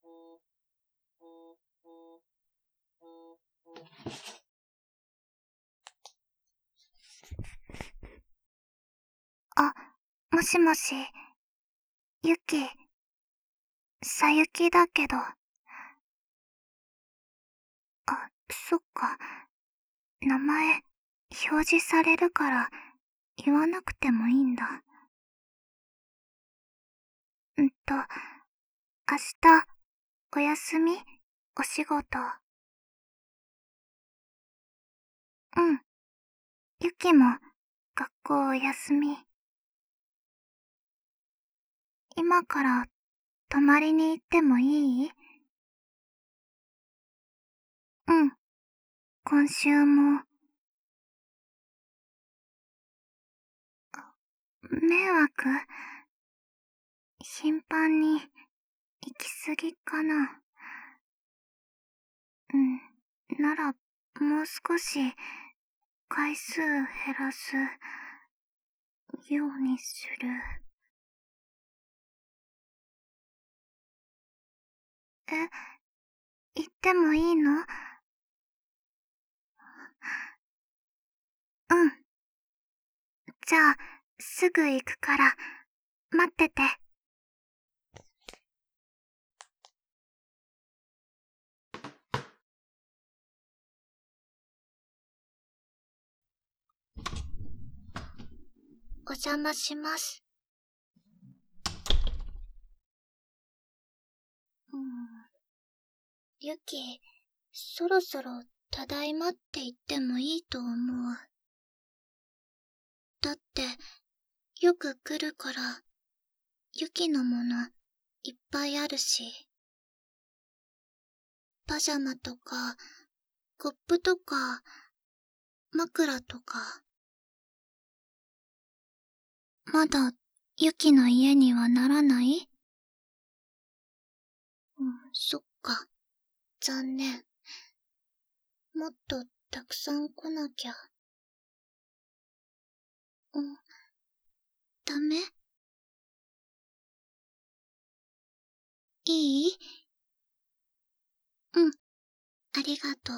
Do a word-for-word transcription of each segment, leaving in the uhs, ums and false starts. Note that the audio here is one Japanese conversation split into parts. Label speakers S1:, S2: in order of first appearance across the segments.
S1: あ、もしもし、ゆき、さゆきだけど。あ、そっか。名前、表示されるから、言わなくてもいいんだ。んと、明日、お休み？お仕事。うん。ゆきも、学校お休み。今から、泊まりに行ってもいい？うん。今週も。迷惑？頻繁に、行き過ぎかな。うん。なら、もう少し、回数減らす、ようにする。え、行ってもいいの？うん。じゃあ、すぐ行くから、待ってて。お邪魔します。うん。ゆき、そろそろ、ただいまって言ってもいいと思う。だって、よく来るから、ゆきのもの、いっぱいあるし。パジャマとか、コップとか、枕とか。まだ、ゆきの家にはならない？うん、そっか。残念。もっと、たくさん来なきゃ。うん。ダメ？いい？うん。ありがとう。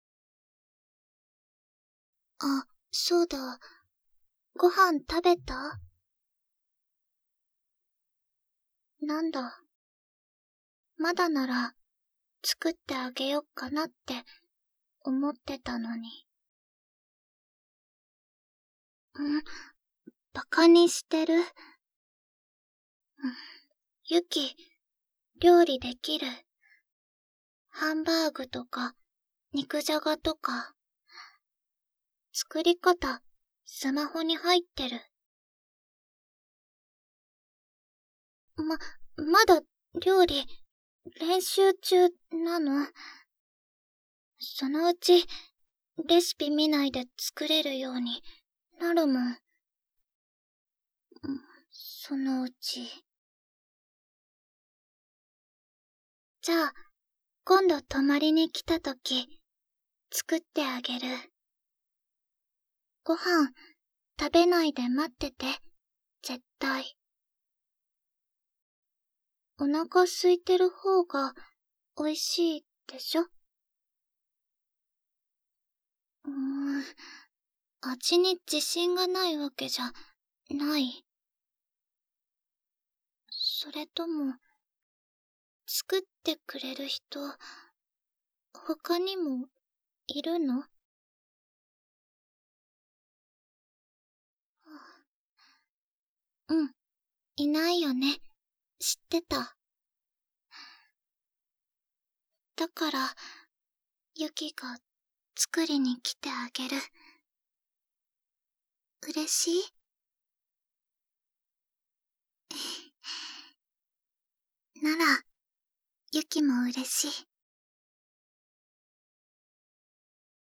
S1: あ、そうだ。ご飯食べた？なんだ。まだなら、作ってあげよっかなって、思ってたのに。うん、バカにしてる？うん、ゆき、料理できる？ハンバーグとか、肉じゃがとか。作り方、スマホに入ってる。ま、まだ、料理、練習中なの。そのうち、レシピ見ないで作れるようになるもん。そのうち。じゃあ、今度泊まりに来たとき、作ってあげる。ご飯、食べないで待ってて、絶対。お腹空いてる方が、美味しいでしょ？うーん、味に自信がないわけじゃ、ない。それとも、作ってくれる人、他にも、いるの？うん、いないよね。知ってた。だから、ユキが作りに来てあげる。嬉しい？なら、ユキも嬉しい。